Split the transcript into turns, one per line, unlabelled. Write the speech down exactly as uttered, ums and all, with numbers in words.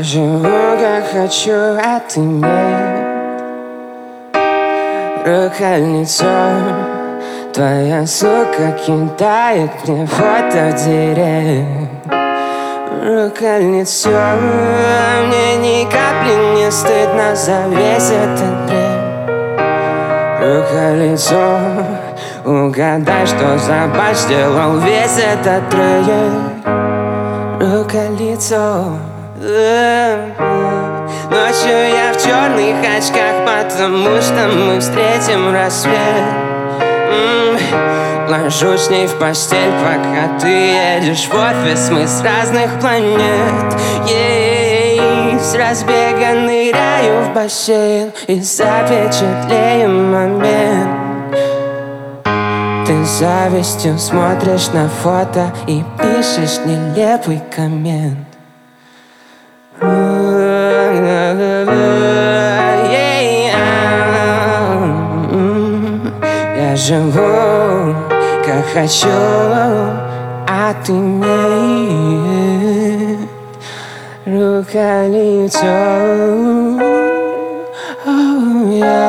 живу как хочу, а ты нет. Рука-лицо, твоя сука кидает мне фото в директ. Рука-лицо, мне ни капли не стыдно за весь этот бред. Рука-лицо, угадай, что за бач сделал весь этот трек. Рука-лицо, ночью я в черных очках, потому что мы встретим рассвет. Ложусь с ней в постель, пока ты едешь в офис. Мы с разных планет. Ей, с разбега ныряю в бассейн и запечатлеем момент. Ты с завистью смотришь на фото и пишешь нелепый коммент. Я живу как хочу, а ты нет. Рука-лицо, oh, yeah.